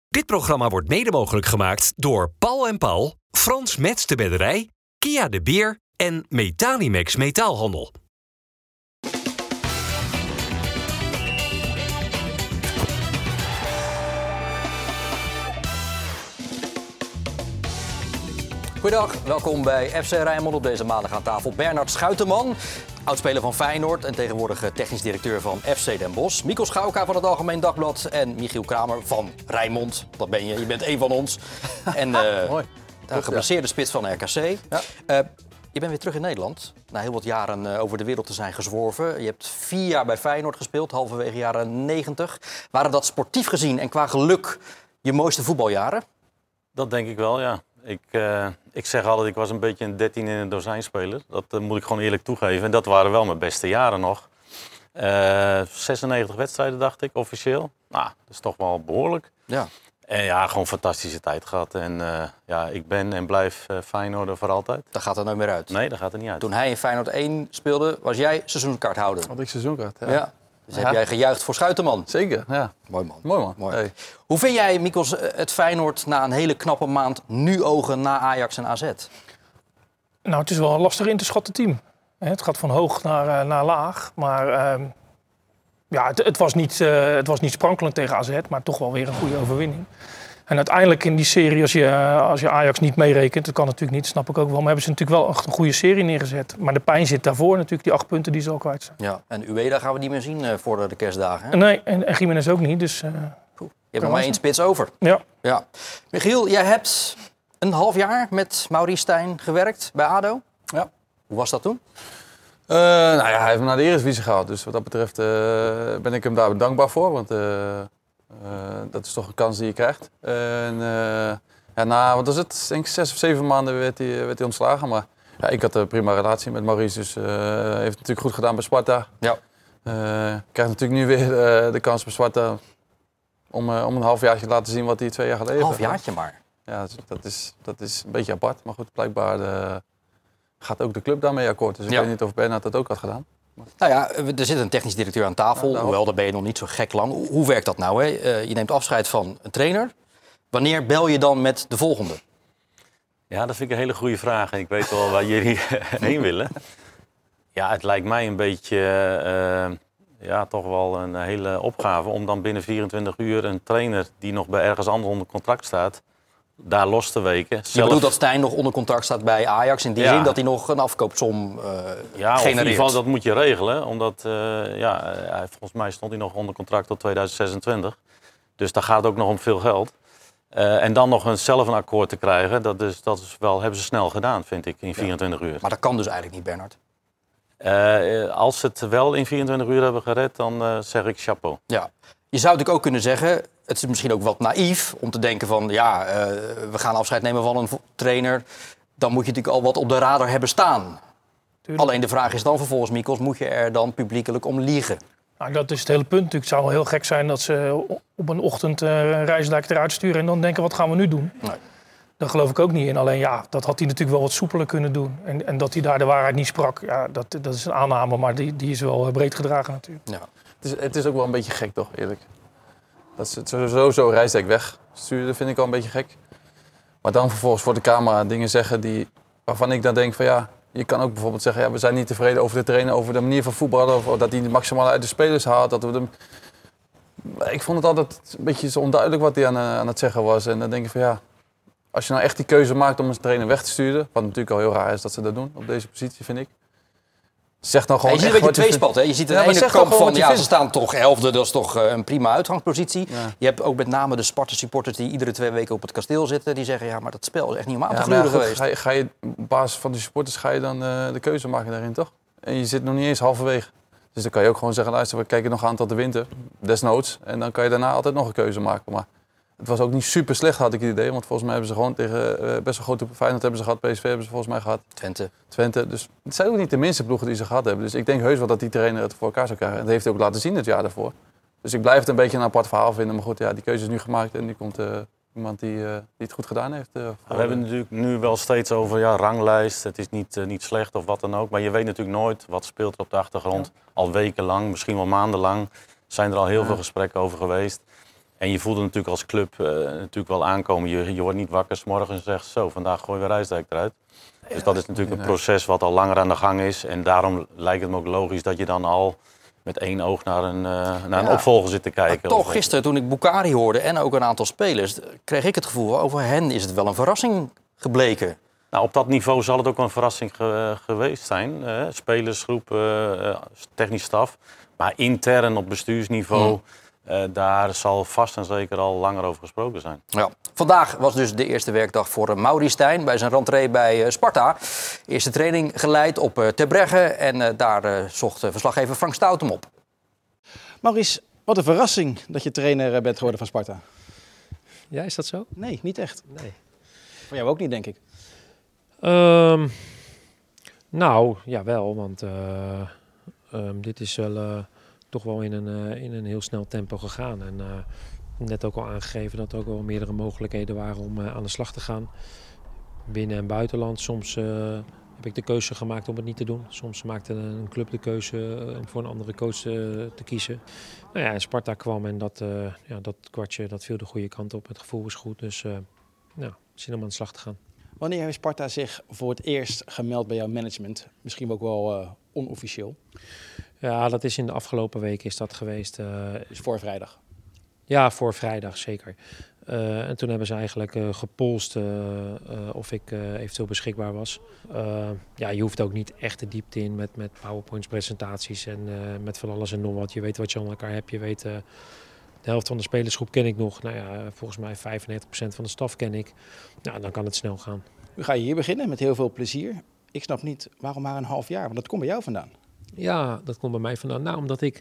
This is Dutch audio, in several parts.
Dit programma wordt mede mogelijk gemaakt door Paul en Paul, Frans Metz de Bedderij, Kia de Beer en Metalimax Metaalhandel. Goedendag, welkom bij FC Rijnmond. Op deze maandag aan tafel Bernard Schuitenman, oudspeler van Feyenoord en tegenwoordig technisch directeur van FC Den Bosch. Mikkel Schauka van het Algemeen Dagblad en Michiel Kramer van Rijnmond. Dat ben je, je bent één van ons. En de geblesseerde spits van RKC. Ja. Je bent weer terug in Nederland. Na heel wat jaren over de wereld te zijn gezworven. Je hebt 4 jaar bij Feyenoord gespeeld, halverwege jaren 90. Waren dat sportief gezien en qua geluk je mooiste voetbaljaren? Dat denk ik wel, ja. Ik zeg altijd, ik was een beetje een 13 in een dozijn speler. Dat moet ik gewoon eerlijk toegeven. En dat waren wel mijn beste jaren nog. 96 wedstrijden, dacht ik, officieel. Nou, dat is toch wel behoorlijk. Ja. En ja, gewoon een fantastische tijd gehad. En ik ben en blijf Feyenoorder voor altijd. Dat gaat er nooit meer uit? Nee, dat gaat er niet uit. Toen hij in Feyenoord 1 speelde, was jij seizoenkaarthouder? Had ik seizoenkaart, ja. Ja. Dus heb jij gejuicht voor Schuitenman? Zeker, ja. Mooi man. Mooi man. Mooi. Hey. Hoe vind jij, Mikkels, het Feyenoord na een hele knappe maand nu ogen na Ajax en AZ? Nou, het is wel een lastig in te schatten team. Het gaat van hoog naar laag. Maar het was niet sprankelend tegen AZ, maar toch wel weer een goede overwinning. En uiteindelijk in die serie, als je Ajax niet meerekent, dat kan natuurlijk niet, snap ik ook wel. Maar hebben ze natuurlijk wel echt een goede serie neergezet. Maar de pijn zit daarvoor natuurlijk, die 8 punten die ze al kwijt zijn. Ja, en Ueda gaan we niet meer zien voor de kerstdagen, hè? Nee, en Gimenez ook niet. Dus, je hebt nog maar 1 spits over. Ja. Michiel, jij hebt een half jaar met Maurice Stijn gewerkt bij ADO. Ja. Hoe was dat toen? Hij heeft me naar de Eredivisie gehaald. Dus wat dat betreft ben ik hem daar dankbaar voor. Want dat is toch een kans die je krijgt. Na, wat was het? Denk ik 6 of 7 maanden werd hij ontslagen. Maar ja, ik had een prima relatie met Maurice. Dus heeft het natuurlijk goed gedaan bij Sparta. Ja. Krijgt natuurlijk nu weer de kans bij Sparta om een halfjaartje te laten zien wat hij 2 jaar geleden heeft. Een halfjaartje maar? Ja, dat is een beetje apart. Maar goed, blijkbaar gaat ook de club daarmee akkoord. Dus ik weet niet of Bernard dat ook had gedaan. Nou ja, er zit een technisch directeur aan tafel. Ja, hoewel, daar ben je nog niet zo gek lang. Hoe werkt dat nou? Hè? Je neemt afscheid van een trainer. Wanneer bel je dan met de volgende? Ja, dat vind ik een hele goede vraag. Ik weet wel waar jullie heen willen. Ja, het lijkt mij een beetje toch wel een hele opgave om dan binnen 24 uur een trainer die nog bij ergens anders onder contract staat, daar los te weken. Je bedoelt dat Stijn nog onder contract staat bij Ajax in die zin dat hij nog een afkoopsom genereert? In ieder geval, dat moet je regelen. Omdat, volgens mij stond hij nog onder contract tot 2026. Dus daar gaat ook nog om veel geld. En dan nog zelf een akkoord te krijgen, dat hebben ze snel gedaan, vind ik, in 24 uur. Maar dat kan dus eigenlijk niet, Bernard? Als ze het wel in 24 uur hebben gered, dan zeg ik chapeau. Ja. Je zou natuurlijk ook kunnen zeggen, het is misschien ook wat naïef om te denken van we gaan afscheid nemen van een trainer. Dan moet je natuurlijk al wat op de radar hebben staan. Tuurlijk. Alleen de vraag is dan vervolgens, Mikkels, moet je er dan publiekelijk om liegen? Nou, dat is het hele punt natuurlijk. Het zou wel heel gek zijn dat ze op een ochtend Rijsdijk eruit sturen en dan denken, wat gaan we nu doen? Nee. Daar geloof ik ook niet in. Alleen dat had hij natuurlijk wel wat soepeler kunnen doen. En dat hij daar de waarheid niet sprak, dat is een aanname, maar die is wel breed gedragen natuurlijk. Ja. Het is ook wel een beetje gek, toch, eerlijk. Dat ze het sowieso Rijsdijk wegsturen, vind ik al een beetje gek. Maar dan vervolgens voor de camera dingen zeggen waarvan ik dan denk van je kan ook bijvoorbeeld zeggen, we zijn niet tevreden over de trainer, over de manier van voetballen, of dat hij het maximale uit de spelers haalt. Ik vond het altijd een beetje zo onduidelijk wat hij aan het zeggen was. En dan denk ik van als je nou echt die keuze maakt om een trainer weg te sturen, wat natuurlijk al heel raar is dat ze dat doen op deze positie, vind ik. Zeg nou gewoon je ziet een beetje tweespalt, hè? Je ziet aan de ene kant van, ze staan toch 11e, dat is toch een prima uitgangspositie. Ja. Je hebt ook met name de Sparta-supporters die iedere 2 weken op het kasteel zitten. Die zeggen, maar dat spel is echt niet om aan te gluren geweest. Ga je op basis van die supporters dan de keuze maken daarin, toch? En je zit nog niet eens halverwege. Dus dan kan je ook gewoon zeggen, luister, we kijken nog aan tot de winter, desnoods. En dan kan je daarna altijd nog een keuze maken. Maar het was ook niet super slecht, had ik het idee. Want volgens mij hebben ze gewoon tegen best wel grote Feyenoord hebben ze gehad. PSV hebben ze volgens mij gehad. Twente. Dus het zijn ook niet de minste ploegen die ze gehad hebben. Dus ik denk heus wel dat die trainer het voor elkaar zou krijgen. En dat heeft hij ook laten zien het jaar daarvoor. Dus ik blijf het een beetje een apart verhaal vinden. Maar goed, die keuze is nu gemaakt. En nu komt iemand die het goed gedaan heeft. We hebben natuurlijk nu wel steeds over ranglijst. Het is niet slecht of wat dan ook. Maar je weet natuurlijk nooit wat speelt er op de achtergrond. Al wekenlang, misschien wel maandenlang. Zijn er al heel veel gesprekken over geweest. En je voelde natuurlijk als club natuurlijk wel aankomen. Je wordt niet wakker 's morgens en zegt zo, vandaag gooien we Rijsdijk eruit. Dus dat is natuurlijk een proces wat al langer aan de gang is. En daarom lijkt het me ook logisch dat je dan al met één oog naar een opvolger zit te kijken. Maar toch, gisteren toen ik Boukari hoorde en ook een aantal spelers, kreeg ik het gevoel, over hen is het wel een verrassing gebleken. Nou, op dat niveau zal het ook wel een verrassing geweest zijn. Spelersgroep, technisch staf. Maar intern op bestuursniveau, daar zal vast en zeker al langer over gesproken zijn. Ja. Vandaag was dus de eerste werkdag voor Mauri Stijn bij zijn rentree bij Sparta. Eerste training geleid op Terbregge en daar zocht verslaggever Frank Stout hem op. Maurice, wat een verrassing dat je trainer bent geworden van Sparta. Ja, is dat zo? Nee, niet echt. Nee. Voor jou ook niet, denk ik. Nou, ja wel, want dit is wel toch wel in een heel snel tempo gegaan. En net ook al aangegeven dat er ook wel meerdere mogelijkheden waren om aan de slag te gaan. Binnen- en buitenland. Soms heb ik de keuze gemaakt om het niet te doen. Soms maakte een club de keuze om voor een andere coach te kiezen. Nou ja, en Sparta kwam en dat kwartje dat viel de goede kant op. Het gevoel was goed, dus zin om aan de slag te gaan. Wanneer heeft Sparta zich voor het eerst gemeld bij jouw management? Misschien ook wel onofficieel. Ja, dat is in de afgelopen weken is dat geweest. Dus voor vrijdag. Ja, voor vrijdag zeker. En toen hebben ze eigenlijk gepolst of ik eventueel beschikbaar was. Je hoeft ook niet echt de diepte in met PowerPoints presentaties en met van alles en nog wat. Je weet wat je aan elkaar hebt. Je weet de helft van de spelersgroep ken ik nog. Nou ja, volgens mij 95% van de staf ken ik. Nou, dan kan het snel gaan. Nu ga je hier beginnen met heel veel plezier. Ik snap niet, waarom maar een half jaar? Want dat komt bij jou vandaan. Ja, dat komt bij mij vandaan. Nou, omdat ik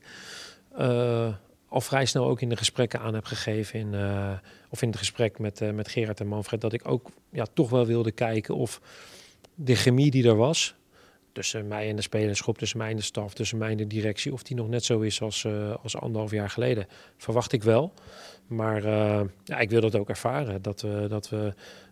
al vrij snel ook in de gesprekken aan heb gegeven. In het gesprek met Gerard en Manfred. Dat ik ook toch wel wilde kijken of de chemie die er was. Tussen mij en de spelersgroep, tussen mij en de staf, tussen mij en de directie. Of die nog net zo is als 1,5 jaar geleden. Verwacht ik wel. Maar ik wil dat ook ervaren. Dat we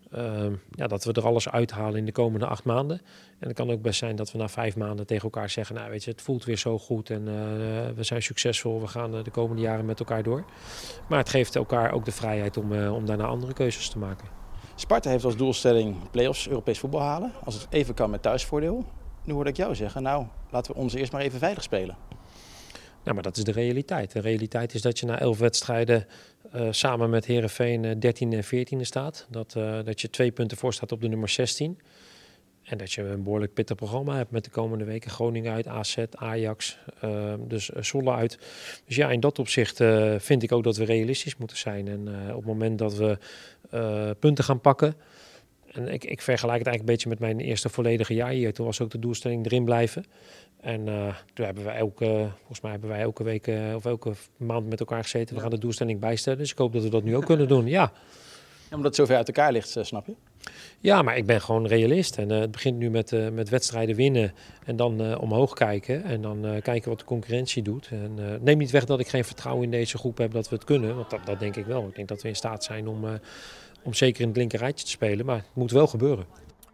er alles uithalen in de komende 8 maanden. En het kan ook best zijn dat we na 5 maanden tegen elkaar zeggen, nou weet je, het voelt weer zo goed en we zijn succesvol, we gaan de komende jaren met elkaar door. Maar het geeft elkaar ook de vrijheid om daarna andere keuzes te maken. Sparta heeft als doelstelling play-offs, Europees voetbal halen. Als het even kan met thuisvoordeel. Nu hoorde ik jou zeggen, nou laten we ons eerst maar even veilig spelen. Ja, maar dat is de realiteit. De realiteit is dat je na 11 wedstrijden samen met Heerenveen 13e en 14e staat. Dat je 2 punten voor staat op de nummer 16. En dat je een behoorlijk pittig programma hebt met de komende weken. Groningen uit, AZ, Ajax, dus Zwolle uit. Dus ja, in dat opzicht vind ik ook dat we realistisch moeten zijn. En op het moment dat we punten gaan pakken. En ik vergelijk het eigenlijk een beetje met mijn eerste volledige jaar hier. Toen was ook de doelstelling erin blijven. En toen hebben wij elke week of elke maand met elkaar gezeten. We gaan de doelstelling bijstellen. Dus ik hoop dat we dat nu ook kunnen doen. Ja. Omdat het zo ver uit elkaar ligt, snap je? Ja, maar ik ben gewoon realist. En het begint nu met wedstrijden winnen. En dan omhoog kijken. En dan kijken wat de concurrentie doet. En neem niet weg dat ik geen vertrouwen in deze groep heb dat we het kunnen. Want dat denk ik wel. Ik denk dat we in staat zijn om zeker in het linkerrijtje te spelen. Maar het moet wel gebeuren.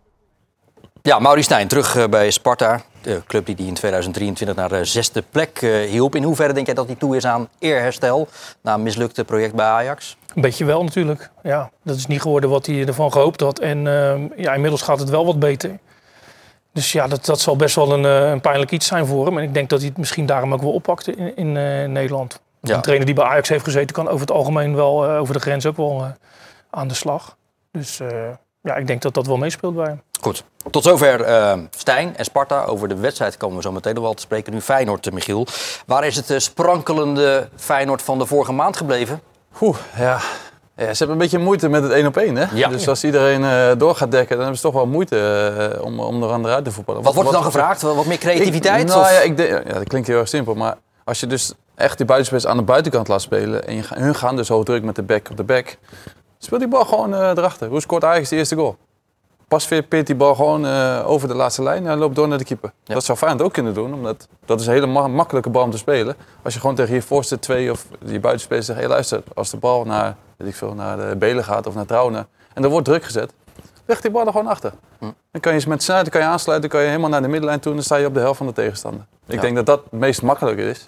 Ja, Mauri Stijn terug bij Sparta. De club die in 2023 naar de 6e plek hielp. In hoeverre denk jij dat hij toe is aan eerherstel na een mislukte project bij Ajax? Een beetje wel natuurlijk. Ja, dat is niet geworden wat hij ervan gehoopt had. En inmiddels gaat het wel wat beter. Dus ja, dat zal best wel een pijnlijk iets zijn voor hem. En ik denk dat hij het misschien daarom ook wel oppakte in Nederland. Ja. Een trainer die bij Ajax heeft gezeten kan over het algemeen wel over de grens ook wel aan de slag. Dus ik denk dat dat wel meespeelt bij hem. Goed. Tot zover Stijn en Sparta. Over de wedstrijd komen we zo meteen nog wel te spreken. Nu Feyenoord, Michiel. Waar is het sprankelende Feyenoord van de vorige maand gebleven? Ja, ze hebben een beetje moeite met het 1-op-1. Hè? Ja. Dus als iedereen door gaat dekken, dan hebben ze toch wel moeite om er aan eruit te voetballen. Wat wordt er dan gevraagd? Wat meer creativiteit? Dat klinkt heel erg simpel. Maar als je dus echt die buitenspelers aan de buitenkant laat spelen en hun gaan dus hoog druk met de back op de back, speelt die bal gewoon erachter. Hoe scoort Ajax de eerste goal? Pas peert die bal gewoon over de laatste lijn en loopt door naar de keeper. Ja. Dat zou Feyenoord ook kunnen doen, omdat dat is een hele makkelijke bal om te spelen. Als je gewoon tegen je voorste 2 of je buitenspelers zegt, hey, luister, als de bal naar de Belen gaat of naar Trouwen en er wordt druk gezet, leg die bal er gewoon achter. Dan kan je met snelheid aansluiten, dan kan je helemaal naar de middenlijn toe en dan sta je op de helft van de tegenstander. Ik denk dat dat het meest makkelijker is.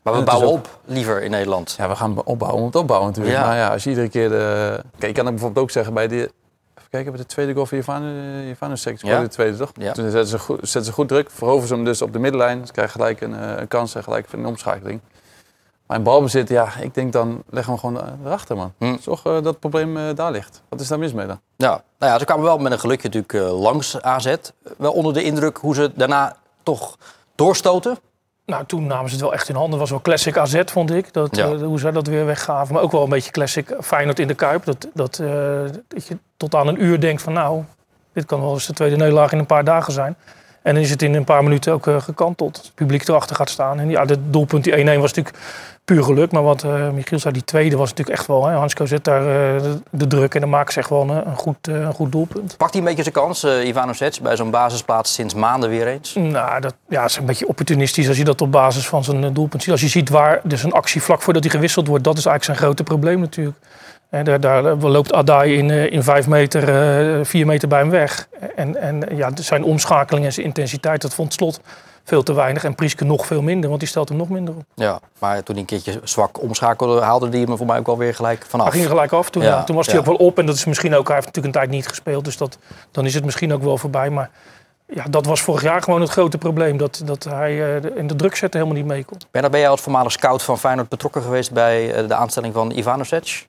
Maar we En het bouwen is ook- op liever in Nederland. Ja, we gaan opbouwen om het opbouwen natuurlijk. Ja. Maar ja, als je iedere keer Kijk, je kan het bijvoorbeeld ook zeggen bij de... Even kijken, bij de tweede goal van Ivanovic. Ja. De tweede, toch? Ja. Toen zetten ze goed druk, veroveren ze hem dus op de middenlijn. Ze krijgen gelijk een kans en gelijk een omschakeling. Maar in balbezit, ja, ik denk dan leggen we hem gewoon erachter, man. Zorg dat het probleem daar ligt. Wat is daar mis mee dan? Ja, nou ja, ze kwamen wel met een gelukje natuurlijk langs AZ. Wel onder de indruk hoe ze daarna toch doorstoten. Nou, toen namen ze het wel echt in handen. Het was wel classic AZ, vond ik. Hoe zij dat weer weggaven. Maar ook wel een beetje classic Feyenoord in de Kuip. Dat je tot aan een uur denkt van nou, dit kan wel eens de tweede nederlaag in een paar dagen zijn. En dan is het in een paar minuten ook gekanteld. Het publiek erachter gaat staan. En ja, het doelpunt, die 1-1 was natuurlijk puur geluk. Maar wat Michiel zei, die tweede was natuurlijk echt wel... Hansko zet daar de druk en dan maken ze echt wel een goed doelpunt. Pakt hij een beetje zijn kans, Ivanovic, bij zo'n basisplaats sinds maanden weer eens? Nou, dat is een beetje opportunistisch als je dat op basis van zijn doelpunt ziet. Als je ziet waar dus een actie vlak voordat hij gewisseld wordt, dat is eigenlijk zijn grote probleem natuurlijk. Daar loopt Adai in 5 meter, 4 meter bij hem weg. En ja, zijn omschakeling en zijn intensiteit, dat vond Slot veel te weinig. En Prieske nog veel minder, want die stelt hem nog minder op. Ja, maar toen hij een keertje zwak omschakelde, haalde hij hem voor mij ook wel weer gelijk vanaf. Hij ging er gelijk af. Toen, Ja, toen was hij ook wel op. En dat is misschien ook, hij heeft natuurlijk een tijd niet gespeeld. Dus dan is het misschien ook wel voorbij. Maar ja, dat was vorig jaar gewoon het grote probleem. Dat hij in de druk zetten helemaal niet mee kon. Ben jij als voormalig scout van Feyenoord betrokken geweest bij de aanstelling van Ivanovic?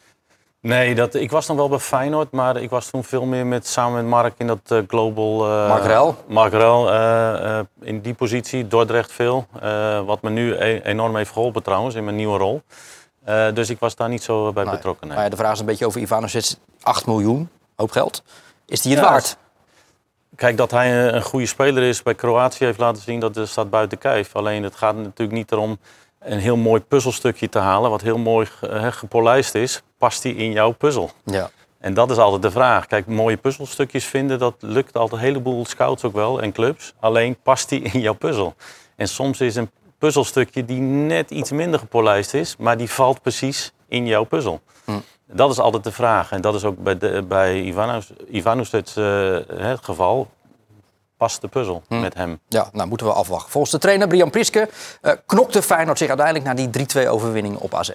Nee, ik was nog wel bij Feyenoord, maar ik was toen veel meer samen met Mark in dat Global... Mark Ruil in die positie, Dordrecht veel. Wat me nu enorm heeft geholpen trouwens, in mijn nieuwe rol. Dus ik was daar niet zo bij betrokken. Nee. Maar ja, de vraag is een beetje over Ivanovic. 8 miljoen, hoop geld. Is die het waard? Kijk, dat hij een goede speler is bij Kroatië heeft laten zien, dat staat buiten kijf. Alleen het gaat natuurlijk niet erom een heel mooi puzzelstukje te halen, wat heel mooi gepolijst is. Past die in jouw puzzel? Ja. En dat is altijd de vraag. Kijk, mooie puzzelstukjes vinden, dat lukt altijd een heleboel scouts ook wel en clubs. Alleen past die in jouw puzzel? En soms is een puzzelstukje die net iets minder gepolijst is, maar die valt precies in jouw puzzel. Dat is altijd de vraag. En dat is ook bij Ivanovic het geval. Past de puzzel met hem? Ja, nou moeten we afwachten. Volgens de trainer Brian Prieske knokte Feyenoord zich uiteindelijk naar die 3-2 overwinning op AZ.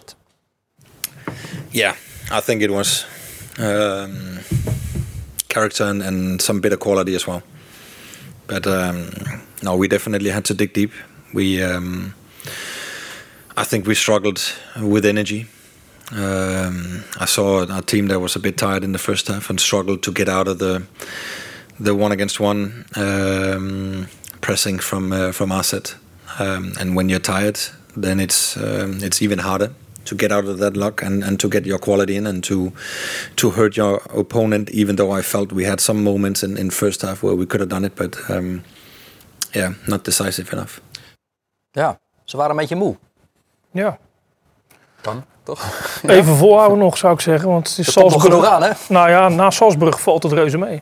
Yeah, I think it was character and some bit of quality as well. But no, we definitely had to dig deep. I think we struggled with energy. I saw a team that was a bit tired in the first half and struggled to get out of the 1-against-1 pressing from AZ. And when you're tired, then it's even harder to get out of that lock and to get your quality in and to hurt your opponent. Even though I felt we had some moments in first half where we could have done it, but not decisive enough. Ja, ze waren een beetje moe. Ja. Kan, toch? Even volhouden nog, zou ik zeggen. Want het is Dat komt nog genoeg aan, hè? Nou ja, na Salzburg valt het reuze mee.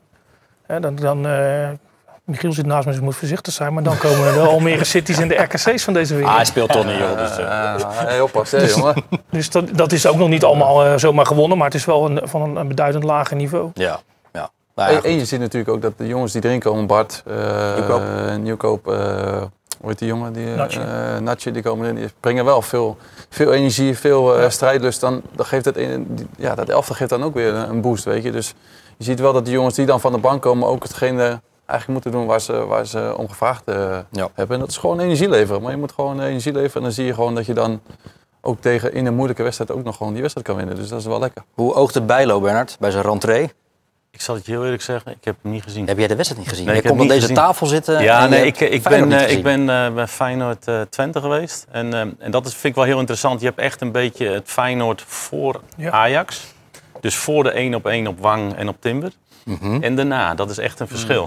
Michiel zit naast me, dus ik moet voorzichtig zijn. Maar dan komen de Almere Cities en de RKC's van deze wereld. Hij speelt toch niet, joh. Dus, Heel pas, hè, jongen. Dus dat is ook nog niet allemaal zomaar gewonnen. Maar het is wel van een beduidend lager niveau. Ja. Nou ja, En je ziet natuurlijk ook dat de jongens die erin komen, Bart, Nieuwkoop, hoe heet die jongen? Natje, die komen erin. Die brengen wel veel energie, veel strijdlust. Dan geeft dat elftal geeft dan ook weer een boost, weet je. Dus je ziet wel dat die jongens die dan van de bank komen ook hetgene eigenlijk moeten doen waar ze om gevraagd hebben. En dat is gewoon energie leveren. Maar je moet gewoon energie leveren en dan zie je gewoon dat je dan ook in een moeilijke wedstrijd ook nog gewoon die wedstrijd kan winnen. Dus dat is wel lekker. hoe oogt het Bijlo, Bernard, bij zijn rentree? Ik zal het je heel eerlijk zeggen, ik heb hem niet gezien. Heb jij de wedstrijd niet gezien? Nee, je ik heb komt aan niet deze gezien. tafel zitten. Ja, en nee, je hebt ik Feyenoord niet gezien. ben bij Feyenoord Twente geweest. En dat vind ik wel heel interessant. Je hebt echt een beetje het Feyenoord voor Ajax. Dus voor de 1-op-1 op Wang en op Timber. En daarna, dat is echt een verschil.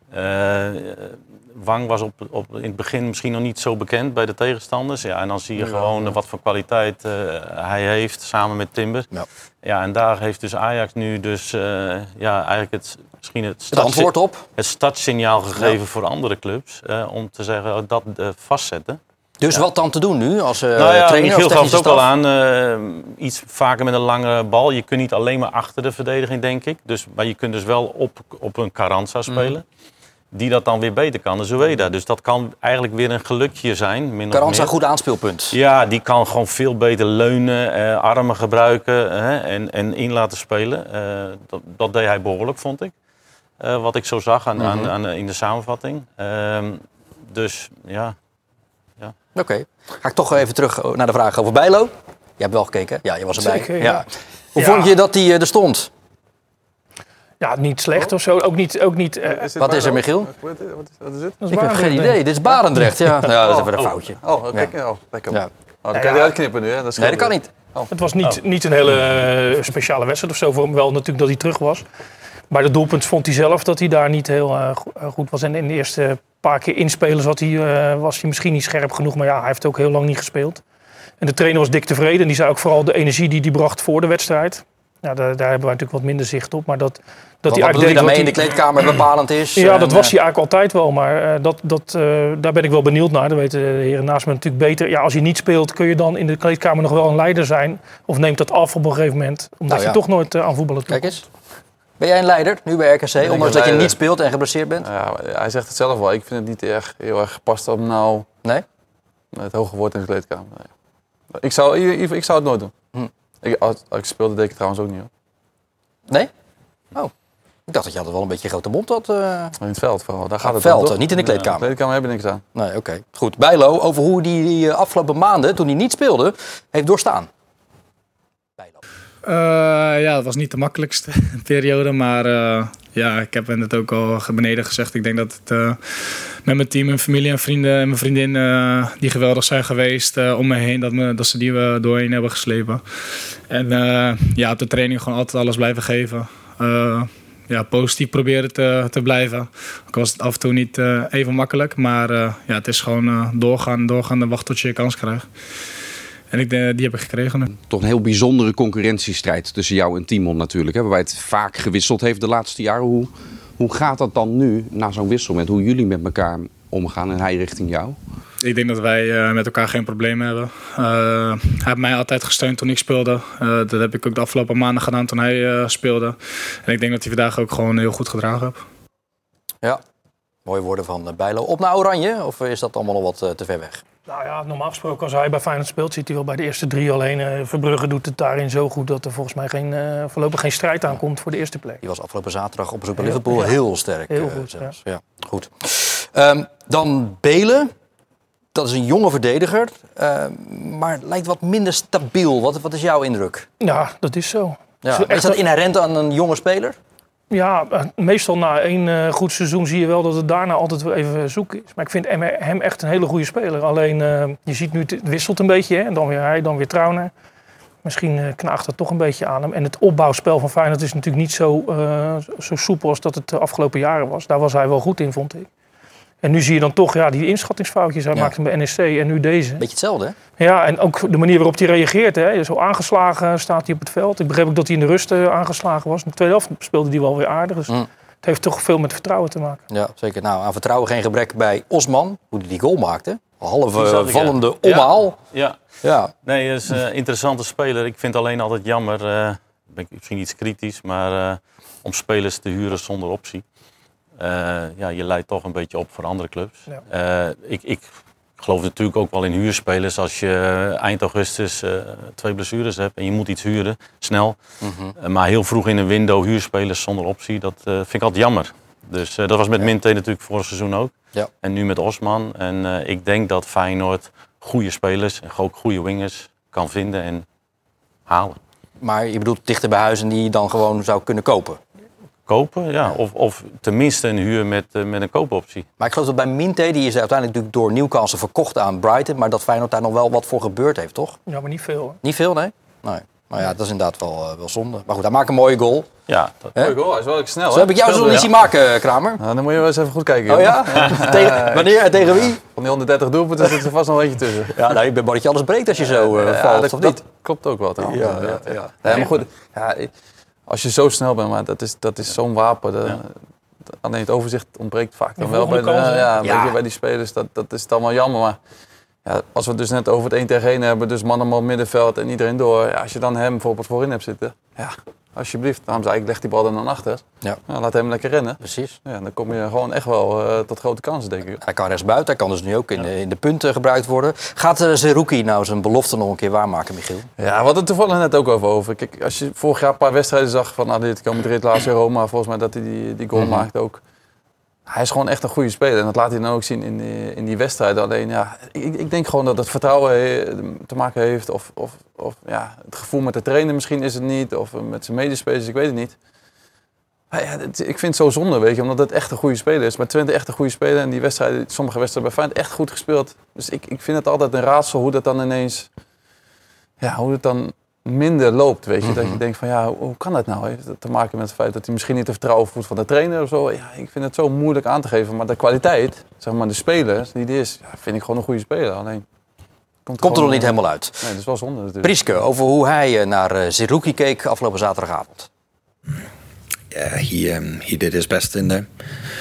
Wang was in het begin misschien nog niet zo bekend bij de tegenstanders. Ja, en dan zie je gewoon wat voor kwaliteit hij heeft samen met Timber. Ja, en daar heeft dus Ajax nu eigenlijk het antwoord op. Het startsignaal gegeven voor andere clubs. Om te zeggen dat vastzetten. Dus wat dan te doen nu als trainer Michiel of gaf het technische ook wel staf? aan. Iets vaker met een lange bal. Je kunt niet alleen maar achter de verdediging, denk ik. Maar je kunt dus wel op een Carranza spelen. die dat dan weer beter kan, de Zoeda. Dus dat kan eigenlijk weer een gelukje zijn. Min of Carranza, meer. goed aanspeelpunt. Ja, die kan gewoon veel beter leunen, armen gebruiken en in laten spelen. Dat deed hij behoorlijk, vond ik. Wat ik zo zag in de samenvatting. Dus ja. Oké. Ga ik toch even terug naar de vraag over Bijlo. Je hebt wel gekeken. Ja, je was erbij. Zeker, ja. Hoe vond je dat hij er stond? Ja, niet slecht of zo. Ook niet Wat is er, Michiel? Wat is het? dat is Ik heb waar, geen nee. idee. Dit is Barendrecht. Ja, dat is even een foutje. Kijk. Lekker. Ja. Dan kan je eruit knippen nu, hè? Nee, dat kan niet. Het was niet een hele speciale wedstrijd of zo. Voor hem wel natuurlijk dat hij terug was. Maar de doelpunt vond hij zelf dat hij daar niet heel goed was. En in de eerste paar keer inspelen was hij misschien niet scherp genoeg. Maar ja, hij heeft ook heel lang niet gespeeld. En de trainer was dik tevreden. Die zei ook vooral de energie die hij bracht voor de wedstrijd. Ja, daar hebben wij natuurlijk wat minder zicht op. Maar dat hij Wat bedoel je daarmee in de kleedkamer bepalend is? Ja, dat was hij eigenlijk altijd wel. Maar daar ben ik wel benieuwd naar. Dat weten de heren naast me natuurlijk beter. Ja, als je niet speelt, kun je dan in de kleedkamer nog wel een leider zijn? Of neemt dat af op een gegeven moment? Omdat je toch nooit aan voetballen toe. Kijk eens. Ben jij een leider nu bij RKC? Ondanks dat je niet speelt en geblesseerd bent? Ja, hij zegt het zelf wel. Ik vind het niet heel erg gepast om nou Nee? het hoge woord in de kleedkamer. Nee. Ik zou het nooit doen. Als ik speelde, deed ik het trouwens ook niet. Hoor. Nee? Oh. Ik dacht dat je altijd wel een beetje een grote mond had. In het veld vooral. Daar gaat het veld, om, toch? niet in de kleedkamer. Ja, de kleedkamer hebben niks aan. Nee, oké. Goed. Bijlo, over hoe die afgelopen maanden, toen hij niet speelde, heeft doorstaan. Bijlo. Ja, het was niet de makkelijkste periode, maar ik heb het ook al beneden gezegd. Ik denk dat het met mijn team, mijn familie en vrienden en mijn vriendin die geweldig zijn geweest om me heen, dat ze die we doorheen hebben geslepen. En op de training gewoon altijd alles blijven geven. Positief proberen te blijven. Ook was het af en toe niet even makkelijk, maar het is gewoon doorgaan en wachten tot je je kans krijgt. En die heb ik gekregen nu. Toch een heel bijzondere concurrentiestrijd tussen jou en Timon natuurlijk. Hè, waarbij het vaak gewisseld heeft de laatste jaren. Hoe gaat dat dan nu, na zo'n wissel, met hoe jullie met elkaar omgaan en hij richting jou? Ik denk dat wij met elkaar geen problemen hebben. Hij heeft mij altijd gesteund toen ik speelde. Dat heb ik ook de afgelopen maanden gedaan toen hij speelde. En ik denk dat hij vandaag ook gewoon heel goed gedragen heeft. Ja, mooie woorden van Bijlo. Op naar Oranje, of is dat allemaal nog wat te ver weg? Nou ja, normaal gesproken als hij bij Feyenoord speelt, zit hij wel bij de eerste 3 alleen. Verbrugge doet het daarin zo goed dat er volgens mij voorlopig geen strijd aankomt voor de eerste plek. Die was afgelopen zaterdag op bezoek bij Liverpool heel sterk. Heel goed, zelfs. Ja. Goed. Dan Belen. Dat is een jonge verdediger, maar lijkt wat minder stabiel. Wat is jouw indruk? Ja, dat is zo. Ja. Is dat inherent aan een jonge speler? Ja, meestal na 1 goed seizoen zie je wel dat het daarna altijd wel even zoeken is. Maar ik vind hem echt een hele goede speler. Alleen, je ziet nu, het wisselt een beetje. Hè? En dan weer hij, dan weer Trauner. Misschien knaagt dat toch een beetje aan hem. En het opbouwspel van Feyenoord is natuurlijk niet zo soepel als dat het de afgelopen jaren was. Daar was hij wel goed in, vond ik. En nu zie je dan toch die inschattingsfoutjes. Hij maakt hem bij NEC en nu deze. Beetje hetzelfde, hè? Ja, en ook de manier waarop hij reageert. Hè. Zo aangeslagen staat hij op het veld. Ik begreep ook dat hij in de rust aangeslagen was. In de tweede helft speelde hij wel weer aardig. Dus het heeft toch veel met vertrouwen te maken. Ja, zeker. Nou, aan vertrouwen geen gebrek bij Osman. Hoe hij die goal maakte. Halve vallende omhaal. Ja. Nee, hij is een interessante speler. Ik vind het alleen altijd jammer. Ben ik misschien iets kritisch. Maar om spelers te huren zonder optie. Je leidt toch een beetje op voor andere clubs. Ja. Ik geloof natuurlijk ook wel in huurspelers. Als je eind augustus 2 blessures hebt en je moet iets huren, snel. Maar heel vroeg in een window huurspelers zonder optie, dat vind ik altijd jammer. Dus dat was met Minte natuurlijk vorig seizoen ook. Ja. En nu met Osman. En ik denk dat Feyenoord goede spelers en ook goede wingers kan vinden en halen. Maar je bedoelt dichter bij huis en die je dan gewoon zou kunnen kopen? Kopen, ja. Of tenminste een huur met een koopoptie. Maar ik geloof dat bij Minte, die is uiteindelijk natuurlijk door Newcastle verkocht aan Brighton. Maar dat Feyenoord daar nog wel wat voor gebeurd heeft, toch? Ja, maar niet veel. Hoor. Niet veel, nee? Nee. Maar ja, dat is inderdaad wel zonde. Maar goed, hij maakt een mooie goal. Ja, mooie goal. Hij is wel snel. Zo heb ik jou zo niet zien maken, Kramer. Nou, dan moet je wel eens even goed kijken. Oh ja? Wanneer en tegen wie? Van die 130 doelpunten zit er vast nog een beetje tussen. Ja, nou, ik ben bang dat je alles breekt als je zo valt, of niet? Dat klopt ook wel, trouwens. Ja. Nee, maar goed, als je zo snel bent, maar dat is zo'n wapen. Alleen het overzicht ontbreekt vaak dan wel bij die spelers. Dat is dan wel jammer. Maar ja, als we het dus net over het 1 tegen 1 hebben, dus mannen op middenveld en iedereen door. Ja, als je dan hem bijvoorbeeld voorin hebt zitten, alsjeblieft. Daarom zei ik, leg die bal er dan achter. Ja. Nou, laat hem lekker rennen. Precies. Ja, dan kom je gewoon echt wel tot grote kansen, denk ik. Hij kan rechtsbuiten, hij kan dus nu ook in de punten gebruikt worden. Gaat Zerouki nou zijn belofte nog een keer waarmaken, Michiel? Ja, we hadden het toevallig net ook over. Kijk, als je vorig jaar een paar wedstrijden zag van Atletico Madrid, laatst in Roma, volgens mij dat hij die goal maakt ook. Hij is gewoon echt een goede speler en dat laat hij dan ook zien in die wedstrijden. Alleen, ja, ik denk gewoon dat het vertrouwen te maken heeft of ja, het gevoel met de trainer misschien is het niet, of met zijn medespelers, ik weet het niet. Maar ja, ik vind het zo zonde, weet je, omdat het echt een goede speler is. Maar Twente echt een goede speler en die wedstrijden, sommige wedstrijden bij Feyenoord echt goed gespeeld. Dus ik vind het altijd een raadsel hoe dat dan ineens, ja, hoe het dan minder loopt, weet je. Dat je denkt van, ja, hoe kan dat nou? Heeft dat te maken met het feit dat hij misschien niet het vertrouwen voelt van de trainer of zo? Ja, ik vind het zo moeilijk aan te geven. Maar de kwaliteit, zeg maar de speler die die is, ja, vind ik gewoon een goede speler. Alleen komt er nog niet helemaal uit. Nee, dat is wel zonde natuurlijk. Prieske, over hoe hij naar Zerouki keek afgelopen zaterdagavond. Yeah, he did his best in there.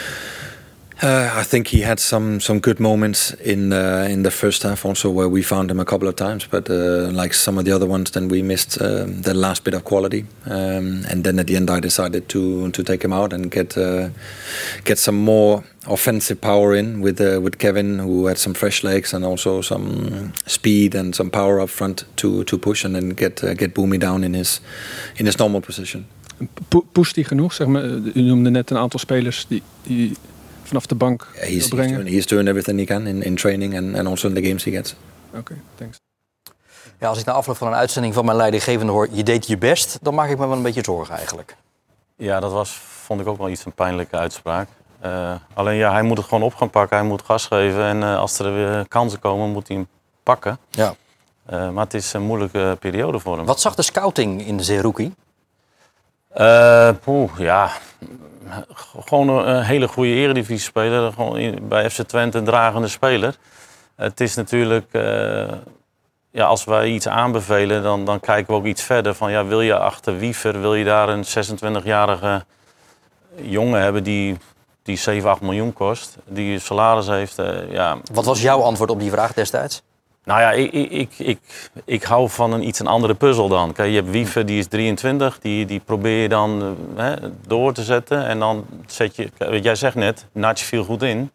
I think he had some good moments in the first half also, where we found him a couple of times, but like some of the other ones, then we missed the last bit of quality, and then at the end I decided to take him out and get some more offensive power in with Kevin, who had some fresh legs and also some speed and some power up front to push, and then get Boomy down in his normal position. Pusht hij genoeg? Zeg maar, u noemde net een aantal spelers die vanaf de bank brengen. He's doing everything he can in training and also in the games he gets. Oké, thanks. Ja, als ik na afloop van een uitzending van mijn leidinggevende hoor, je deed je best, dan maak ik me wel een beetje zorgen eigenlijk. Ja, vond ik ook wel iets een pijnlijke uitspraak. Alleen ja, hij moet het gewoon op gaan pakken, hij moet gas geven en als er weer kansen komen, moet hij hem pakken. Ja. Maar het is een moeilijke periode voor hem. Wat zag de scouting in de Zerouki? Ja, gewoon een hele goede eredivisie-speler. Gewoon bij FC Twente een dragende speler. Het is natuurlijk, ja, als wij iets aanbevelen, dan kijken we ook iets verder. Van, ja, wil je achter Wiever, wil je daar een 26-jarige jongen hebben die 7, 8 miljoen kost, die salaris heeft? Ja. Wat was jouw antwoord op die vraag destijds? Nou ja, ik hou van een andere puzzel dan. Kijk, je hebt Wiever, die is 23, die probeer je dan door te zetten. En dan zet je, jij zegt net, Natje viel goed in.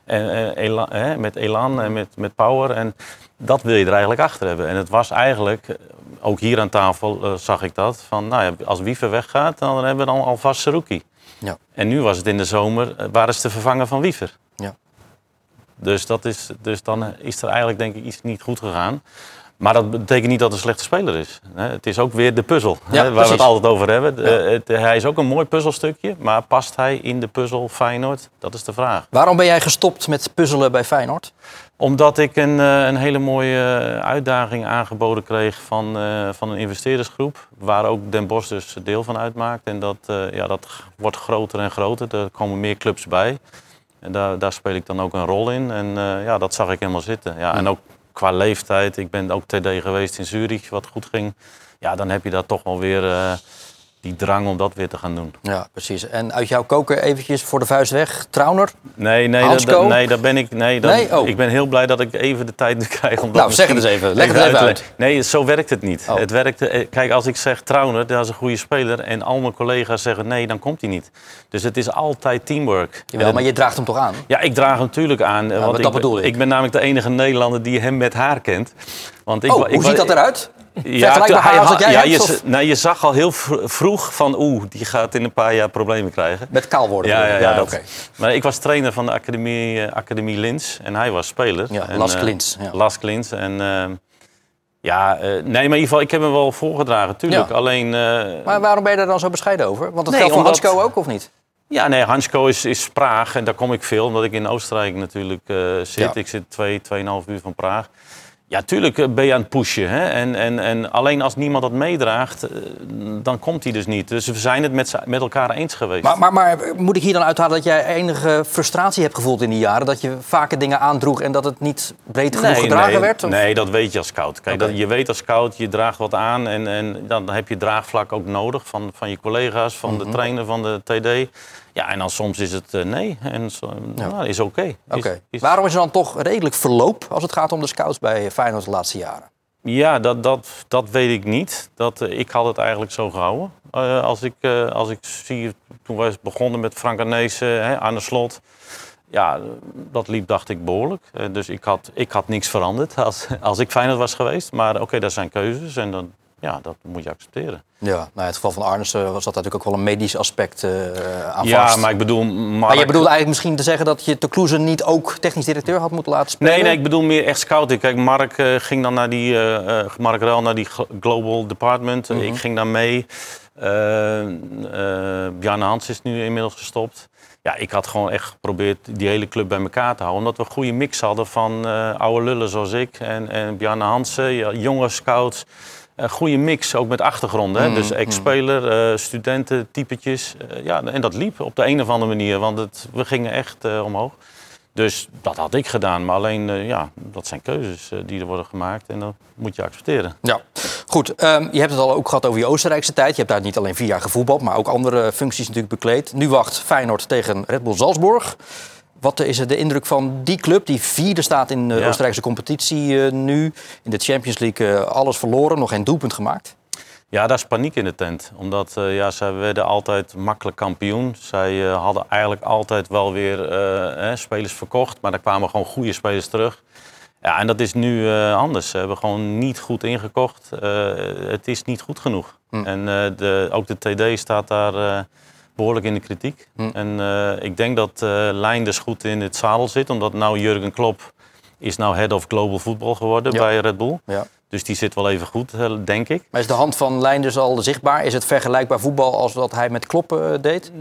En, met elan en met power. En dat wil je er eigenlijk achter hebben. En het was eigenlijk, ook hier aan tafel zag ik dat, van nou ja, als Wiever weggaat, dan hebben we dan alvast Zerouki. Ja. En nu was het in de zomer, waar is de vervanger van Wiever? Ja. Dus dan is er eigenlijk denk ik iets niet goed gegaan. Maar dat betekent niet dat het een slechte speler is. Het is ook weer de puzzel waar we het altijd over hebben. Ja. Hij is ook een mooi puzzelstukje, maar past hij in de puzzel Feyenoord? Dat is de vraag. Waarom ben jij gestopt met puzzelen bij Feyenoord? Omdat ik een hele mooie uitdaging aangeboden kreeg van een investeerdersgroep. Waar ook Den Bosch dus deel van uitmaakt. En dat wordt groter en groter. Er komen meer clubs bij. En daar speel ik dan ook een rol in. En dat zag ik helemaal zitten. Ja, en ook qua leeftijd. Ik ben ook TD geweest in Zurich, wat goed ging. Ja, dan heb je daar toch wel weer die drang om dat weer te gaan doen. Ja, precies. En uit jouw koker eventjes voor de vuist weg. Trauner? Nee, daar ben ik. Ik ben heel blij dat ik even de tijd nu krijg. Om zeg het eens even. Leg het even uit. Nee, zo werkt het niet. Oh. Het werkt, kijk, als ik zeg Trauner, dat is een goede speler. En al mijn collega's zeggen nee, dan komt hij niet. Dus het is altijd teamwork. Jawel, maar je draagt hem toch aan? Ja, ik draag hem natuurlijk aan. Ja, want dat bedoel ik. Ik ben namelijk de enige Nederlander die hem met haar kent. Want hoe ziet dat eruit? Ja, je zag al heel vroeg van die gaat in een paar jaar problemen krijgen. Met kaal worden. Ja, okay. Maar ik was trainer van de Academie Lins en hij was speler. Ja, Las Klins. Las Klins. En maar in ieder geval, ik heb hem wel voorgedragen, tuurlijk. Ja. Alleen. Maar waarom ben je daar dan zo bescheiden over? Want dat geldt voor Hansko ook, of niet? Ja, nee, Hansko is Praag en daar kom ik veel, omdat ik in Oostenrijk natuurlijk zit. Ja. Ik zit 2,5 uur van Praag. Ja, tuurlijk ben je aan het pushen. Hè? En alleen als niemand dat meedraagt, dan komt hij dus niet. Dus we zijn het met elkaar eens geweest. Maar moet ik hier dan uithalen dat jij enige frustratie hebt gevoeld in die jaren? Dat je vaker dingen aandroeg en dat het niet breed genoeg gedragen werd? Of? Nee, dat weet je als scout. Kijk, je weet als scout, je draagt wat aan en dan heb je draagvlak ook nodig van je collega's, van de trainer, van de TD. Ja, en dan soms is het nee. En is oké. Waarom is er dan toch redelijk verloop als het gaat om de scouts bij Feyenoord de laatste jaren? Ja, dat weet ik niet. Ik had het eigenlijk zo gehouden. Als ik zie, toen we begonnen met Frank Arnezen aan de Slot. Ja, dat liep, dacht ik, behoorlijk. Dus ik had niks veranderd als ik Feyenoord was geweest. Maar oké, dat zijn keuzes en dan, dat moet je accepteren. Ja, nou, in het geval van Arnissen was dat natuurlijk ook wel een medisch aspect aan vast. Ja, maar ik bedoel... Maar je bedoelt eigenlijk misschien te zeggen dat je te Kloeze niet ook technisch directeur had moeten laten spelen? Nee, ik bedoel meer echt scouting. Kijk, Mark ging dan naar Mark Ruil naar die Global Department. Ik ging daar mee. Bjarne Hans is nu inmiddels gestopt. Ja, ik had gewoon echt geprobeerd die hele club bij elkaar te houden. Omdat we een goede mix hadden van oude lullen zoals ik en Bjarne Hansen, jonge scouts. Een goede mix, ook met achtergronden. Hè? Dus ex-speler, studenten, typetjes. En dat liep op de een of andere manier, want we gingen echt omhoog. Dus dat had ik gedaan. Maar alleen, dat zijn keuzes die er worden gemaakt en dat moet je accepteren. Ja, goed. Je hebt het al ook gehad over je Oostenrijkse tijd. Je hebt daar niet alleen 4 jaar gevoetbald, maar ook andere functies natuurlijk bekleed. Nu wacht Feyenoord tegen Red Bull Salzburg. Wat is de indruk van die club die 4e staat in de Oostenrijkse competitie nu? In de Champions League alles verloren, nog geen doelpunt gemaakt. Ja, daar is paniek in de tent. Omdat zij werden altijd makkelijk kampioen. Zij hadden eigenlijk altijd wel weer spelers verkocht. Maar daar kwamen gewoon goede spelers terug. Ja, en dat is nu anders. Ze hebben gewoon niet goed ingekocht. Het is niet goed genoeg. En ook de TD staat daar behoorlijk in de kritiek. En ik denk dat Leinders goed in het zadel zit. Omdat nou Jurgen Klopp is nou head of global football geworden bij Red Bull. Ja. Dus die zit wel even goed, denk ik. Maar is de hand van Leinders al zichtbaar? Is het vergelijkbaar voetbal als wat hij met Klopp deed?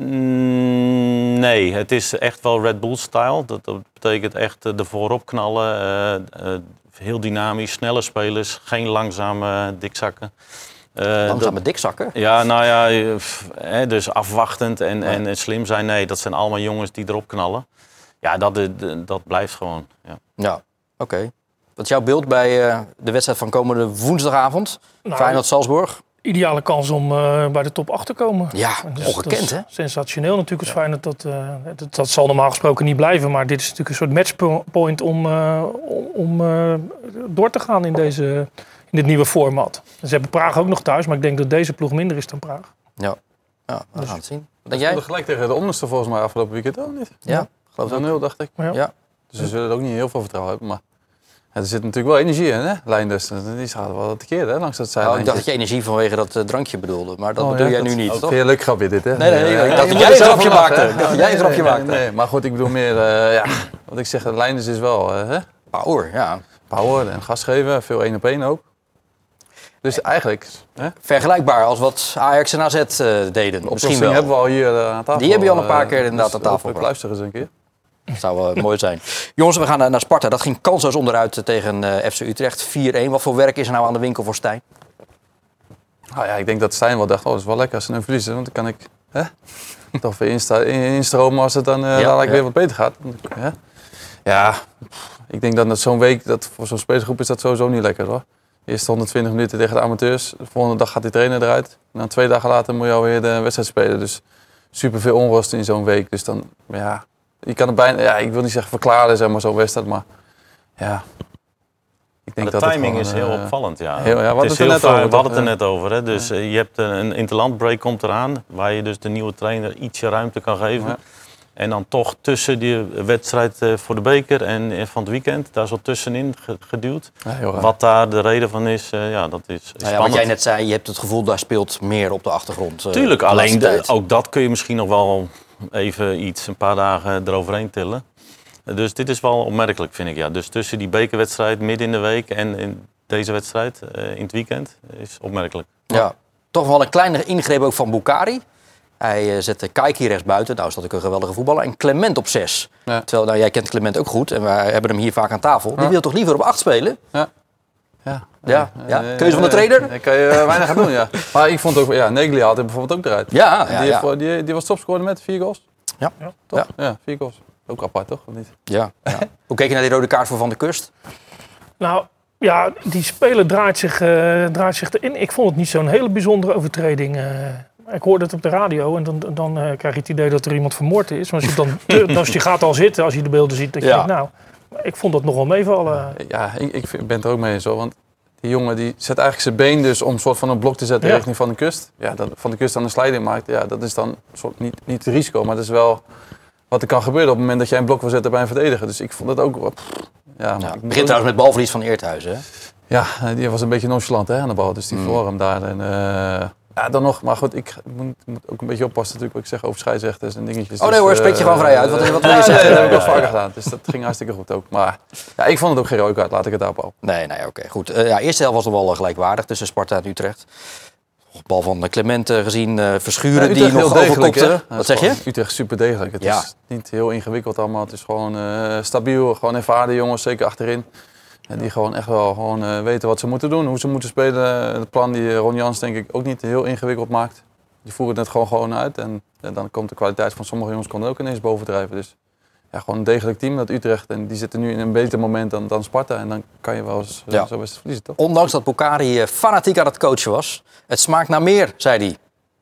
Nee, het is echt wel Red Bull-style. Dat betekent echt de voorop knallen. Heel dynamisch, snelle spelers. Geen langzame dikzakken. Langzame dikzakken? Ja, nou ja, dus afwachtend en slim zijn. Nee, dat zijn allemaal jongens die erop knallen. Ja, dat blijft gewoon. Ja, oké. Wat is jouw beeld bij de wedstrijd van komende woensdagavond? Feyenoord-Salzburg? Ideale kans om bij de top 8 te komen. Ja, dus ongekend, hè? Sensationeel natuurlijk als Feyenoord. Dat zal normaal gesproken niet blijven. Maar dit is natuurlijk een soort matchpoint om door te gaan in dit nieuwe format. Ze hebben Praag ook nog thuis, maar ik denk dat deze ploeg minder is dan Praag. Ja, we gaan het zien. Wat denk jij? Gelijk tegen de onderste volgens mij afgelopen weekend ook niet. Ja, geloof ik. 0, dacht ik. Ja. Dus ze zullen er ook niet heel veel vertrouwen hebben, maar... Er zit natuurlijk wel energie in, hè? Leinders. Die gaat wel tekeer, hè? Langs dat zijlijntje. Ik dacht dat je energie vanwege dat drankje bedoelde, maar dat bedoel jij nu niet, toch? Heel leuk grapje dit, hè? Nee, ik dacht dat jij een grapje maakte. Nee, maar goed, ik bedoel meer, wat ik zeg, Leinders is wel, power, ja. Power en gas geven, veel 1-op-1 ook. Dus eigenlijk... Vergelijkbaar als wat Ajax en AZ deden, misschien wel. Hebben we al hier aan tafel. Die heb je al een paar keer inderdaad aan tafel. Ik luister eens een keer. Dat zou mooi zijn. Jongens, we gaan naar Sparta. Dat ging kansloos onderuit tegen FC Utrecht. 4-1. Wat voor werk is er nou aan de winkel voor Stijn? Nou ja, ik denk dat Stijn wel dacht, dat is wel lekker als ze nu verliezen. Want dan kan ik toch weer instromen als het dan dadelijk weer wat beter gaat. Ja, ik denk dat zo'n week, voor zo'n spelersgroep is dat sowieso niet lekker, hoor. Eerst 120 minuten tegen de amateurs. De volgende dag gaat die trainer eruit. En dan 2 dagen later moet je alweer de wedstrijd spelen. Dus super veel onrust in zo'n week. Dus dan, je kan het bijna, ik wil niet zeggen verklaren, zeg maar, zo'n wedstrijd, maar ik denk de dat timing het gewoon, is heel opvallend, ja. We hadden het er net over. Hè? Dus je hebt een interlandbreak komt eraan, waar je dus de nieuwe trainer ietsje ruimte kan geven. Ja. En dan toch tussen die wedstrijd voor de beker en van het weekend, daar zo tussenin geduwd. Ja, wat daar de reden van is, dat is spannend. Wat jij net zei, je hebt het gevoel, daar speelt meer op de achtergrond. Tuurlijk, alleen ook dat kun je misschien nog wel even een paar dagen eroverheen tillen. Dus dit is wel opmerkelijk, vind ik. Ja. Dus tussen die bekerwedstrijd midden in de week en in deze wedstrijd in het weekend is opmerkelijk. Ja, toch wel een kleine ingreep ook van Boukari. Hij zette Kaiki rechts buiten. Nou is dat ook een geweldige voetballer. En Clement op 6. Ja. Terwijl, jij kent Clement ook goed. En wij hebben hem hier vaak aan tafel. Die wil toch liever op 8 spelen? Ja. Keuze van de trainer? Daar kan je weinig aan doen, ja. Maar ik vond ook, Negli had hem bijvoorbeeld ook eruit. Die was topscorer met 4 goals. Ja. Toch? Ja, 4 goals. Ook apart, toch? Of niet? Ja. Hoe keek je naar die rode kaart voor Van der Kust? Nou, ja, die speler draait zich erin. Ik vond het niet zo'n hele bijzondere overtreding. Ik hoorde het op de radio en dan krijg je het idee dat er iemand vermoord is. Maar als je gaat al zitten, als je de beelden ziet, dat je denkt, nou, ik vond dat nogal meevallen. Ja, ik ben het er ook mee eens, hoor. Want Die jongen die zet eigenlijk zijn been dus om een soort van een blok te zetten richting Van de Kust. Ja, dat Van de Kust dan een slijding maakt, ja, dat is dan een soort niet het risico, maar dat is wel wat er kan gebeuren op het moment dat jij een blok wil zetten bij een verdediger. Dus ik vond dat ook wat... Het begint trouwens met balverlies van Eerthuizen, hè? Ja, die was een beetje nonchalant hè, aan de bal, dus die verloor hem daar. En, dan nog, maar goed, ik moet ook een beetje oppassen natuurlijk wat ik zeg over scheidsrechters en dingetjes. Oh nee hoor, spreek je gewoon vrij uit. Wat wil je zeggen? Dat heb ik al vaker gedaan, dus dat ging hartstikke goed ook. Maar ja, ik vond het ook geen rode kaart, laat ik het daarop houden. Nee, oké, goed. Eerste helft was nog wel gelijkwaardig tussen Sparta en Utrecht. Bal van Clement gezien, Verschuren die nog overkopte. Wat zeg je? Utrecht super degelijk. Het is niet heel ingewikkeld allemaal. Het is gewoon stabiel, gewoon ervaren jongens, zeker achterin. En die gewoon echt wel gewoon, weten wat ze moeten doen, hoe ze moeten spelen. Het plan die Ron Jans denk ik ook niet heel ingewikkeld maakt. Die voeren het gewoon uit. En dan komt de kwaliteit van sommige jongens kon er ook ineens bovendrijven. Dus ja, gewoon een degelijk team, dat Utrecht. En die zitten nu in een beter moment dan Sparta. En dan kan je wel eens zo best verliezen, toch? Ondanks dat Boukari fanatiek aan het coachen was. Het smaakt naar meer, zei hij.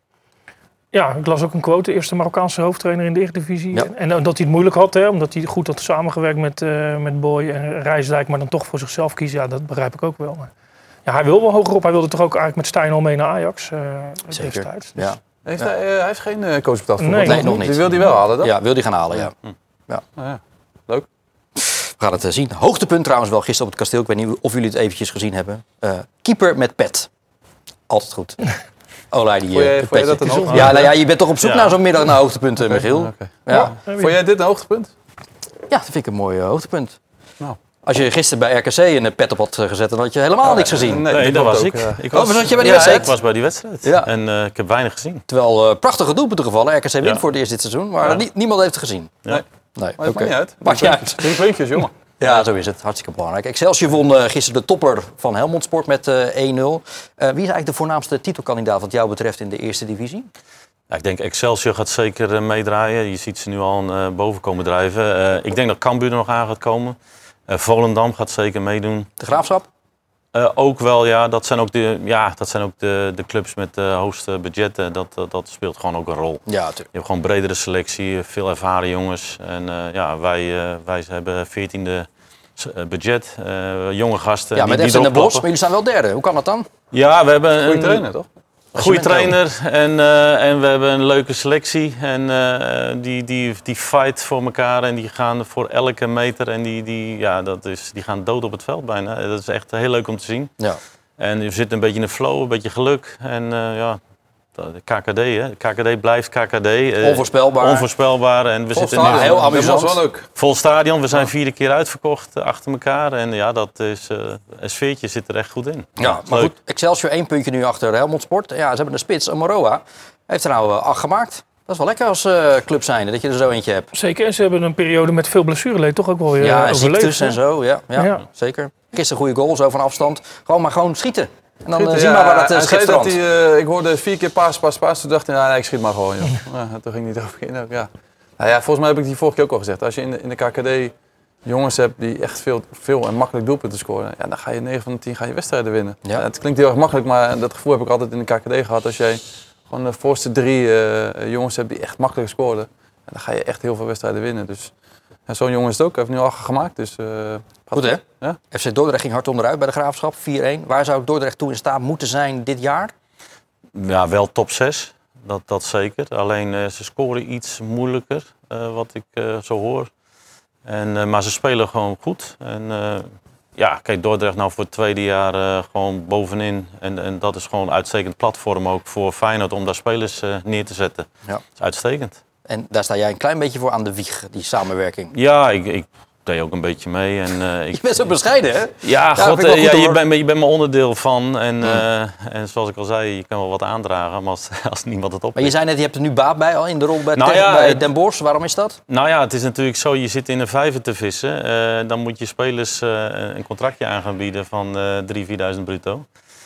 Ja, ik las ook een quote. Eerste Marokkaanse hoofdtrainer in de Eredivisie. Ja. En dat hij het moeilijk had, hè, omdat hij goed had samengewerkt met Boy en Rijsdijk. Maar dan toch voor zichzelf kiezen, ja, dat begrijp ik ook wel. Maar, ja, hij wil wel hogerop. Hij wilde toch ook eigenlijk met Stijn al mee naar Ajax. Zeker, destijds. ja. Hij heeft geen coach betaald voor? Nee, nog niet. Die wil hij wel halen, toch? Ja, wil hij gaan halen, ja. Leuk. We gaan het zien. Hoogtepunt trouwens wel gisteren op het kasteel. Ik weet niet of jullie het eventjes gezien hebben. Keeper met pet. Altijd goed. Olij die vond jij dat een hoogtepunt? Ja, je bent toch op zoek naar zo'n middag naar hoogtepunten, Michiel? Okay. Ja. Vond jij dit een hoogtepunt? Ja, dat vind ik een mooi hoogtepunt. Nou. Als je gisteren bij RKC een pet op had gezet, dan had je helemaal niks gezien. Nee, dat was ik. Was je bij die wedstrijd? Ik was bij die wedstrijd. Ja. En ik heb weinig gezien. Terwijl prachtige doelpunten gevallen. RKC wint voor het eerst dit seizoen, maar niemand heeft het gezien. Ja. Nee, maar het maakt niet uit. Maakt niet uit. 3 puntjes, jongen. Ja, zo is het. Hartstikke belangrijk. Excelsior won gisteren de topper van Helmond Sport met 1-0. Wie is eigenlijk de voornaamste titelkandidaat wat jou betreft in de eerste divisie? Ja, ik denk Excelsior gaat zeker meedraaien. Je ziet ze nu al boven komen drijven. Ik denk dat Cambuur er nog aan gaat komen. Volendam gaat zeker meedoen. De Graafschap? Ook wel, ja. Dat zijn ook de clubs met de hoogste budgetten. Dat speelt gewoon ook een rol. Ja, natuurlijk. Je hebt gewoon een bredere selectie, veel ervaren jongens. En wij hebben 14e budget, jonge gasten. Ja, met FC Den Bosch, maar jullie zijn wel derde. Hoe kan dat dan? Ja, we hebben een goede trainer, toch? Goede trainer en we hebben een leuke selectie. En die fight voor elkaar en die gaan voor elke meter. En die gaan dood op het veld bijna. Dat is echt heel leuk om te zien. Ja. En je zit een beetje in de flow, een beetje geluk. En de KKD, hè. KKD blijft KKD. Onvoorspelbaar. Onvoorspelbaar. En we zitten nu heel amusant. Dat was wel leuk. Vol stadion. We zijn 4 keer uitverkocht achter elkaar. En ja, dat is een sfeertje zit er echt goed in. Ja, maar goed. Excelsior 1 puntje nu achter Helmond Sport. Ja, ze hebben een spits, Moroa. Heeft er nou 8 gemaakt. Dat is wel lekker als club zijnde, dat je er zo eentje hebt. Zeker, en ze hebben een periode met veel blessureleed toch ook wel weer overleefd. Ziektes en zo. Ja, zeker. Gisteren goede goal, zo van afstand. Gewoon schieten. En dan zien we waar het schip strandt. Ik hoorde 4 keer paas. Toen dacht hij, ik schiet maar gewoon. Toen ging niet over in. Ja. Nou ja, volgens mij heb ik die vorige keer ook al gezegd. Als je in de KKD jongens hebt die echt veel en makkelijk doelpunten scoren, ja, dan ga je 9 van de 10 wedstrijden winnen. Ja. Het klinkt heel erg makkelijk, maar dat gevoel heb ik altijd in de KKD gehad. Als jij gewoon de voorste 3 jongens hebt die echt makkelijk scoren, dan ga je echt heel veel wedstrijden winnen. Dus zo'n jongen is het ook. Hij heeft nu 8 gemaakt. Dus, goed hè? Ja? FC Dordrecht ging hard onderuit bij de Graafschap, 4-1. Waar zou Dordrecht toe in staat moeten zijn dit jaar? Ja, wel top 6. Dat zeker. Alleen ze scoren iets moeilijker, wat ik zo hoor. Maar ze spelen gewoon goed. En kijk, Dordrecht nou voor het tweede jaar gewoon bovenin. En dat is gewoon een uitstekend platform ook voor Feyenoord om daar spelers neer te zetten. Ja. Dat is uitstekend. En daar sta jij een klein beetje voor aan de wieg, die samenwerking. Ja, ik deed ook een beetje mee. En, je bent zo bescheiden, hè? Ja, je bent mijn onderdeel van. En zoals ik al zei, je kan wel wat aandragen, maar als niemand het op. Maar je zei net, je hebt er nu baat bij al in de rol bij Den Bosch. Waarom is dat? Nou ja, het is natuurlijk zo, je zit in een vijver te vissen. Dan moet je spelers een contractje aan gaan bieden van 3.000-4.000 bruto.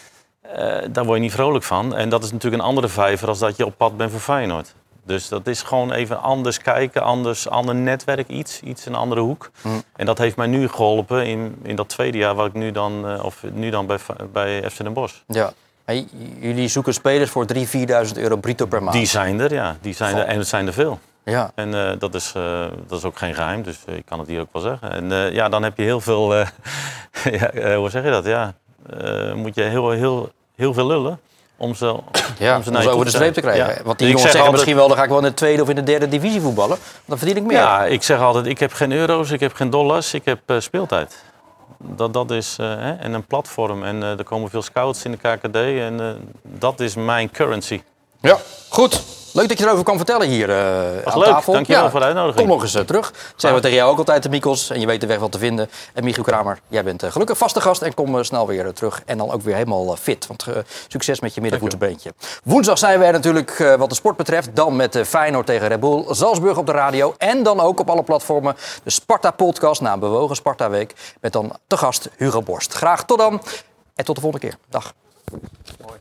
Daar word je niet vrolijk van. En dat is natuurlijk een andere vijver als dat je op pad bent voor Feyenoord. Dus dat is gewoon even anders kijken, ander netwerk, iets een andere hoek. En dat heeft mij nu geholpen in dat tweede jaar waar ik nu dan bij FC Den Bosch. Ja. Hey, jullie zoeken spelers voor 3.000-4.000 euro bruto per maand? Die zijn er, ja. En het zijn er veel. Ja. En dat is ook geen geheim, dus ik kan het hier ook wel zeggen. En dan heb je heel veel, hoe zeg je dat? Ja. moet je heel veel lullen om ze over de streep te krijgen. Ja. Want die jongens zeggen altijd, misschien wel, dan ga ik wel in de tweede of in de derde divisie voetballen. Dan verdien ik meer. Ja, ik zeg altijd, ik heb geen euro's, ik heb geen dollars, ik heb speeltijd. Dat is en een platform. En er komen veel scouts in de KKD en dat is mijn currency. Ja, goed. Leuk dat je erover kan vertellen hier aan leuk. tafel. Dankjewel voor de uitnodiging. Kom nog eens terug. Dat zeggen we tegen jou ook altijd, Mikos. En je weet de weg wel te vinden. En Michiel Kramer, jij bent gelukkig vaste gast. En kom snel weer terug. En dan ook weer helemaal fit. Want succes met je middenvoetsbeentje. Woensdag zijn we er natuurlijk wat de sport betreft. Dan met Feyenoord tegen Red Bull Salzburg op de radio. En dan ook op alle platformen de Sparta-podcast na een bewogen Sparta-week. Met dan te gast Hugo Borst. Graag tot dan. En tot de volgende keer. Dag. Mooi.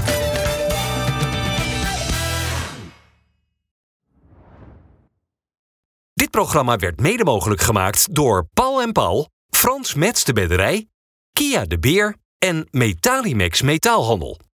Dit programma werd mede mogelijk gemaakt door Paul & Paul, Frans Metz de Bedderij, Kia de Beer en Metalimax Metaalhandel.